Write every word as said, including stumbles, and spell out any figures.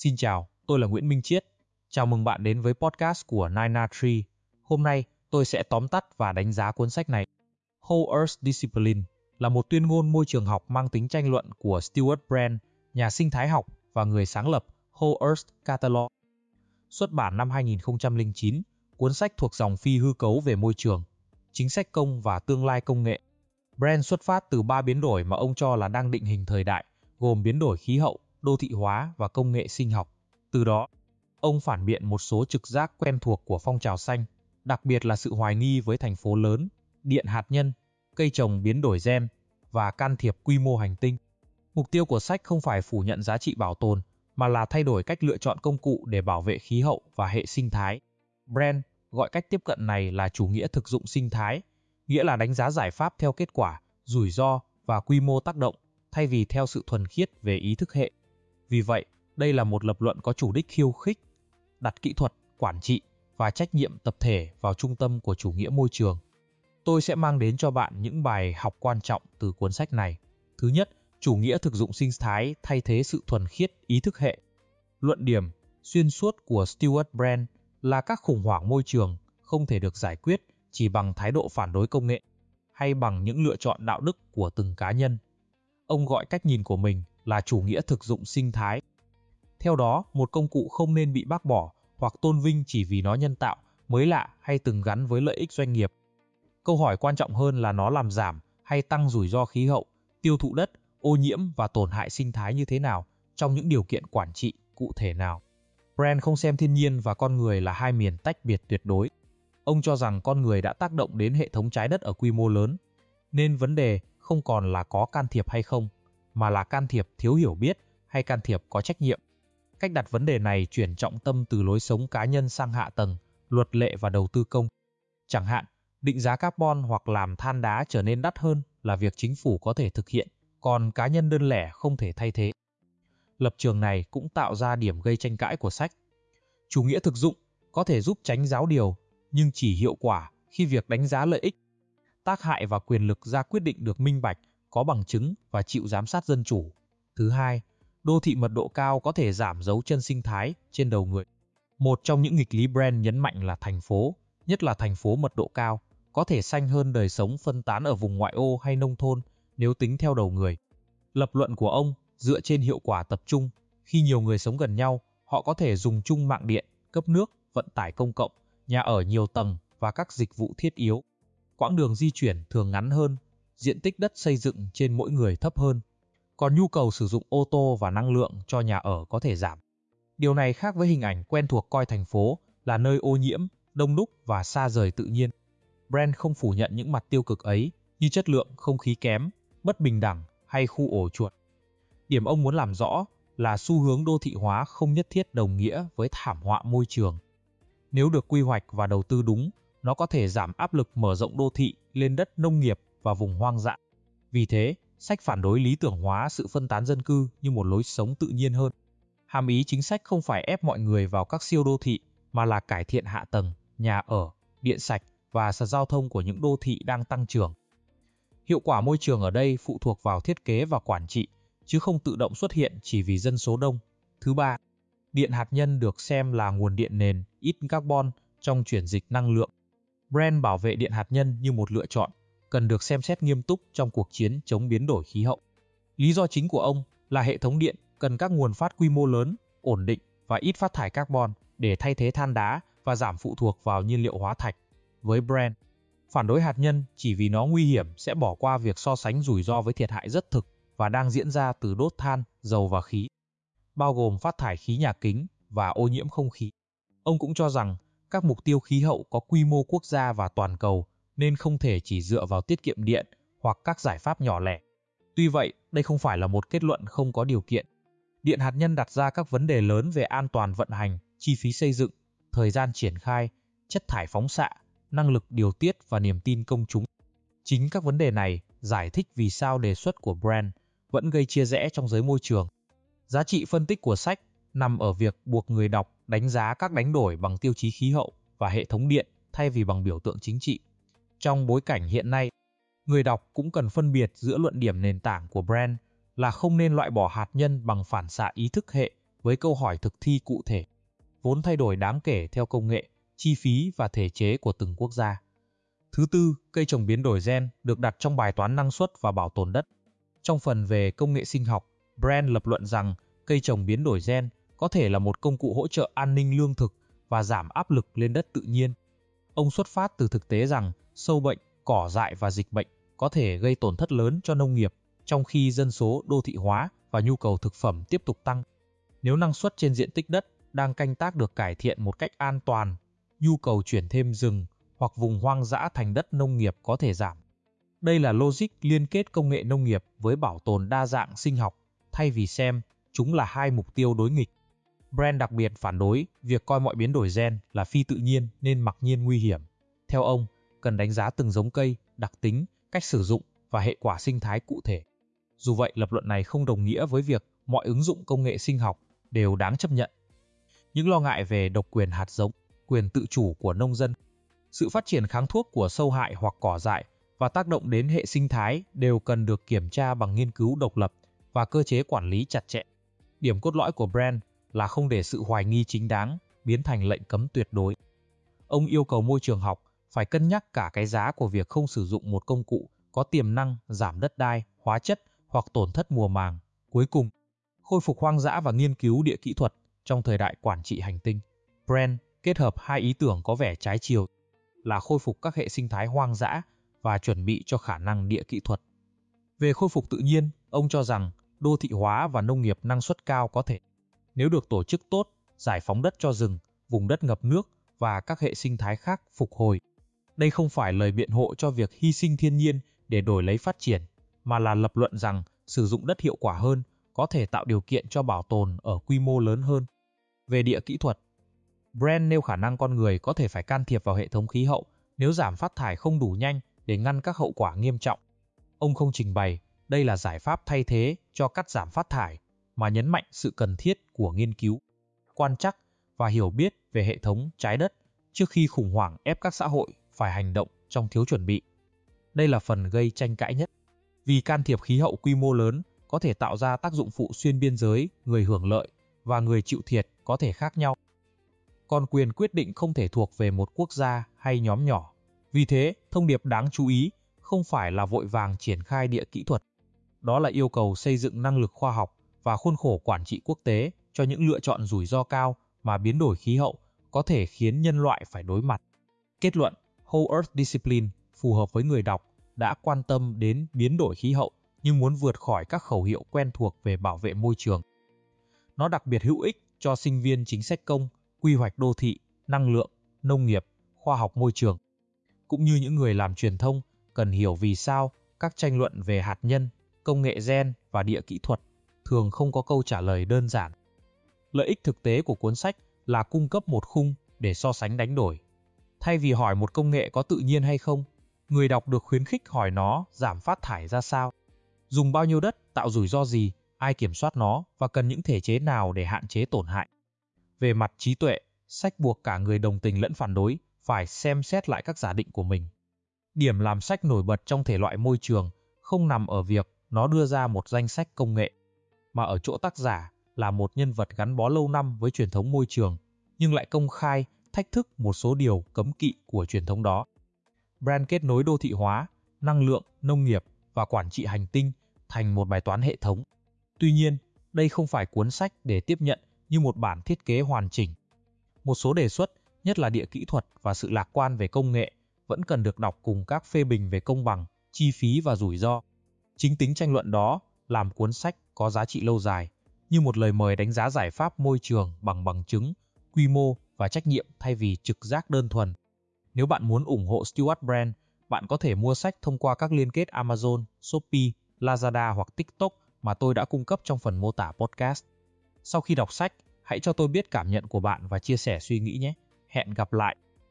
Xin chào, tôi là Nguyễn Minh Chiết. Chào mừng bạn đến với podcast của nine a Tree. Hôm nay, tôi sẽ tóm tắt và đánh giá cuốn sách này. Whole Earth Discipline là một tuyên ngôn môi trường học mang tính tranh luận của Stewart Brand, nhà sinh thái học và người sáng lập Whole Earth Catalog. Xuất bản năm hai nghìn không trăm lẻ chín, cuốn sách thuộc dòng phi hư cấu về môi trường, chính sách công và tương lai công nghệ. Brand xuất phát từ ba biến đổi mà ông cho là đang định hình thời đại, gồm biến đổi khí hậu, đô thị hóa và công nghệ sinh học. Từ đó, ông phản biện một số trực giác quen thuộc của phong trào xanh, đặc biệt là sự hoài nghi với thành phố lớn, điện hạt nhân, cây trồng biến đổi gen và can thiệp quy mô hành tinh. Mục tiêu của sách không phải phủ nhận giá trị bảo tồn, mà là thay đổi cách lựa chọn công cụ để bảo vệ khí hậu và hệ sinh thái. Brand gọi cách tiếp cận này là chủ nghĩa thực dụng sinh thái, nghĩa là đánh giá giải pháp theo kết quả, rủi ro và quy mô tác động, thay vì theo sự thuần khiết về ý thức hệ. Vì vậy, đây là một lập luận có chủ đích khiêu khích, đặt kỹ thuật, quản trị và trách nhiệm tập thể vào trung tâm của chủ nghĩa môi trường. Tôi sẽ mang đến cho bạn những bài học quan trọng từ cuốn sách này. Thứ nhất, chủ nghĩa thực dụng sinh thái thay thế sự thuần khiết ý thức hệ. Luận điểm xuyên suốt của Stewart Brand là các khủng hoảng môi trường không thể được giải quyết chỉ bằng thái độ phản đối công nghệ hay bằng những lựa chọn đạo đức của từng cá nhân. Ông gọi cách nhìn của mình là chủ nghĩa thực dụng sinh thái. Theo đó, một công cụ không nên bị bác bỏ hoặc tôn vinh chỉ vì nó nhân tạo, mới lạ hay từng gắn với lợi ích doanh nghiệp. Câu hỏi quan trọng hơn là nó làm giảm hay tăng rủi ro khí hậu, tiêu thụ đất, ô nhiễm và tổn hại sinh thái như thế nào trong những điều kiện quản trị cụ thể nào. Brand không xem thiên nhiên và con người là hai miền tách biệt tuyệt đối. Ông cho rằng con người đã tác động đến hệ thống trái đất ở quy mô lớn, nên vấn đề không còn là có can thiệp hay không, mà là can thiệp thiếu hiểu biết hay can thiệp có trách nhiệm. Cách đặt vấn đề này chuyển trọng tâm từ lối sống cá nhân sang hạ tầng, luật lệ và đầu tư công. Chẳng hạn, định giá carbon hoặc làm than đá trở nên đắt hơn là việc chính phủ có thể thực hiện, còn cá nhân đơn lẻ không thể thay thế. Lập trường này cũng tạo ra điểm gây tranh cãi của sách. Chủ nghĩa thực dụng có thể giúp tránh giáo điều, nhưng chỉ hiệu quả khi việc đánh giá lợi ích, tác hại và quyền lực ra quyết định được minh bạch, có bằng chứng và chịu giám sát dân chủ. Thứ hai, đô thị mật độ cao có thể giảm dấu chân sinh thái trên đầu người. Một trong những nghịch lý Brand nhấn mạnh là thành phố, nhất là thành phố mật độ cao, có thể xanh hơn đời sống phân tán ở vùng ngoại ô hay nông thôn nếu tính theo đầu người. Lập luận của ông dựa trên hiệu quả tập trung. Khi nhiều người sống gần nhau, họ có thể dùng chung mạng điện, cấp nước, vận tải công cộng, nhà ở nhiều tầng và các dịch vụ thiết yếu. Quãng đường di chuyển thường ngắn hơn, diện tích đất xây dựng trên mỗi người thấp hơn, còn nhu cầu sử dụng ô tô và năng lượng cho nhà ở có thể giảm. Điều này khác với hình ảnh quen thuộc coi thành phố là nơi ô nhiễm, đông đúc và xa rời tự nhiên. Brand không phủ nhận những mặt tiêu cực ấy như chất lượng không khí kém, bất bình đẳng hay khu ổ chuột. Điểm ông muốn làm rõ là xu hướng đô thị hóa không nhất thiết đồng nghĩa với thảm họa môi trường. Nếu được quy hoạch và đầu tư đúng, nó có thể giảm áp lực mở rộng đô thị lên đất nông nghiệp và vùng hoang dã. Vì thế, sách phản đối lý tưởng hóa sự phân tán dân cư như một lối sống tự nhiên hơn. Hàm ý chính sách không phải ép mọi người vào các siêu đô thị, mà là cải thiện hạ tầng, nhà ở, điện sạch và sở giao thông của những đô thị đang tăng trưởng. Hiệu quả môi trường ở đây phụ thuộc vào thiết kế và quản trị, chứ không tự động xuất hiện chỉ vì dân số đông. Thứ ba, điện hạt nhân được xem là nguồn điện nền, ít carbon trong chuyển dịch năng lượng. Brand bảo vệ điện hạt nhân như một lựa chọn, cần được xem xét nghiêm túc trong cuộc chiến chống biến đổi khí hậu. Lý do chính của ông là hệ thống điện cần các nguồn phát quy mô lớn, ổn định và ít phát thải carbon để thay thế than đá và giảm phụ thuộc vào nhiên liệu hóa thạch. Với Brand, phản đối hạt nhân chỉ vì nó nguy hiểm sẽ bỏ qua việc so sánh rủi ro với thiệt hại rất thực và đang diễn ra từ đốt than, dầu và khí, bao gồm phát thải khí nhà kính và ô nhiễm không khí. Ông cũng cho rằng các mục tiêu khí hậu có quy mô quốc gia và toàn cầu nên không thể chỉ dựa vào tiết kiệm điện hoặc các giải pháp nhỏ lẻ. Tuy vậy, đây không phải là một kết luận không có điều kiện. Điện hạt nhân đặt ra các vấn đề lớn về an toàn vận hành, chi phí xây dựng, thời gian triển khai, chất thải phóng xạ, năng lực điều tiết và niềm tin công chúng. Chính các vấn đề này giải thích vì sao đề xuất của Brand vẫn gây chia rẽ trong giới môi trường. Giá trị phân tích của sách nằm ở việc buộc người đọc đánh giá các đánh đổi bằng tiêu chí khí hậu và hệ thống điện thay vì bằng biểu tượng chính trị. Trong bối cảnh hiện nay, người đọc cũng cần phân biệt giữa luận điểm nền tảng của Brand là không nên loại bỏ hạt nhân bằng phản xạ ý thức hệ với câu hỏi thực thi cụ thể, vốn thay đổi đáng kể theo công nghệ, chi phí và thể chế của từng quốc gia. Thứ tư, cây trồng biến đổi gen được đặt trong bài toán năng suất và bảo tồn đất. Trong phần về công nghệ sinh học, Brand lập luận rằng cây trồng biến đổi gen có thể là một công cụ hỗ trợ an ninh lương thực và giảm áp lực lên đất tự nhiên. Ông xuất phát từ thực tế rằng sâu bệnh, cỏ dại và dịch bệnh có thể gây tổn thất lớn cho nông nghiệp, trong khi dân số đô thị hóa và nhu cầu thực phẩm tiếp tục tăng. Nếu năng suất trên diện tích đất đang canh tác được cải thiện một cách an toàn, nhu cầu chuyển thêm rừng hoặc vùng hoang dã thành đất nông nghiệp có thể giảm. Đây là logic liên kết công nghệ nông nghiệp với bảo tồn đa dạng sinh học, thay vì xem chúng là hai mục tiêu đối nghịch. Brand đặc biệt phản đối việc coi mọi biến đổi gen là phi tự nhiên nên mặc nhiên nguy hiểm. Theo ông, cần đánh giá từng giống cây, đặc tính, cách sử dụng và hệ quả sinh thái cụ thể. Dù vậy, lập luận này không đồng nghĩa với việc mọi ứng dụng công nghệ sinh học đều đáng chấp nhận. Những lo ngại về độc quyền hạt giống, quyền tự chủ của nông dân, sự phát triển kháng thuốc của sâu hại hoặc cỏ dại và tác động đến hệ sinh thái đều cần được kiểm tra bằng nghiên cứu độc lập và cơ chế quản lý chặt chẽ. Điểm cốt lõi của Brand là không để sự hoài nghi chính đáng biến thành lệnh cấm tuyệt đối. Ông yêu cầu môi trường học phải cân nhắc cả cái giá của việc không sử dụng một công cụ có tiềm năng giảm đất đai, hóa chất hoặc tổn thất mùa màng. Cuối cùng, khôi phục hoang dã và nghiên cứu địa kỹ thuật trong thời đại quản trị hành tinh. Brand kết hợp hai ý tưởng có vẻ trái chiều là khôi phục các hệ sinh thái hoang dã và chuẩn bị cho khả năng địa kỹ thuật. Về khôi phục tự nhiên, ông cho rằng đô thị hóa và nông nghiệp năng suất cao có thể, nếu được tổ chức tốt, giải phóng đất cho rừng, vùng đất ngập nước và các hệ sinh thái khác phục hồi. Đây không phải lời biện hộ cho việc hy sinh thiên nhiên để đổi lấy phát triển, mà là lập luận rằng sử dụng đất hiệu quả hơn có thể tạo điều kiện cho bảo tồn ở quy mô lớn hơn. Về địa kỹ thuật, Brand nêu khả năng con người có thể phải can thiệp vào hệ thống khí hậu nếu giảm phát thải không đủ nhanh để ngăn các hậu quả nghiêm trọng. Ông không trình bày đây là giải pháp thay thế cho cắt giảm phát thải, mà nhấn mạnh sự cần thiết của nghiên cứu, quan trắc và hiểu biết về hệ thống trái đất trước khi khủng hoảng ép các xã hội phải hành động trong thiếu chuẩn bị. Đây là phần gây tranh cãi nhất, vì can thiệp khí hậu quy mô lớn có thể tạo ra tác dụng phụ xuyên biên giới, người hưởng lợi và người chịu thiệt có thể khác nhau. Còn quyền quyết định không thể thuộc về một quốc gia hay nhóm nhỏ. Vì thế, thông điệp đáng chú ý không phải là vội vàng triển khai địa kỹ thuật. Đó là yêu cầu xây dựng năng lực khoa học và khuôn khổ quản trị quốc tế cho những lựa chọn rủi ro cao mà biến đổi khí hậu có thể khiến nhân loại phải đối mặt. Kết luận, Whole Earth Discipline phù hợp với người đọc đã quan tâm đến biến đổi khí hậu nhưng muốn vượt khỏi các khẩu hiệu quen thuộc về bảo vệ môi trường. Nó đặc biệt hữu ích cho sinh viên chính sách công, quy hoạch đô thị, năng lượng, nông nghiệp, khoa học môi trường, cũng như những người làm truyền thông cần hiểu vì sao các tranh luận về hạt nhân, công nghệ gen và địa kỹ thuật thường không có câu trả lời đơn giản. Lợi ích thực tế của cuốn sách là cung cấp một khung để so sánh đánh đổi. Thay vì hỏi một công nghệ có tự nhiên hay không, người đọc được khuyến khích hỏi nó giảm phát thải ra sao, dùng bao nhiêu đất, tạo rủi ro gì, ai kiểm soát nó và cần những thể chế nào để hạn chế tổn hại. Về mặt trí tuệ, sách buộc cả người đồng tình lẫn phản đối phải xem xét lại các giả định của mình. Điểm làm sách nổi bật trong thể loại môi trường không nằm ở việc nó đưa ra một danh sách công nghệ, mà ở chỗ tác giả là một nhân vật gắn bó lâu năm với truyền thống môi trường, nhưng lại công khai thách thức một số điều cấm kỵ của truyền thống đó. Brand kết nối đô thị hóa, năng lượng, nông nghiệp và quản trị hành tinh thành một bài toán hệ thống. Tuy nhiên, đây không phải cuốn sách để tiếp nhận như một bản thiết kế hoàn chỉnh. Một số đề xuất, nhất là địa kỹ thuật và sự lạc quan về công nghệ, vẫn cần được đọc cùng các phê bình về công bằng, chi phí và rủi ro. Chính tính tranh luận đó làm cuốn sách có giá trị lâu dài, như một lời mời đánh giá giải pháp môi trường bằng bằng chứng, quy mô và trách nhiệm thay vì trực giác đơn thuần. Nếu bạn muốn ủng hộ Stewart Brand, bạn có thể mua sách thông qua các liên kết Amazon, Shopee, Lazada hoặc TikTok mà tôi đã cung cấp trong phần mô tả podcast. Sau khi đọc sách, hãy cho tôi biết cảm nhận của bạn và chia sẻ suy nghĩ nhé. Hẹn gặp lại!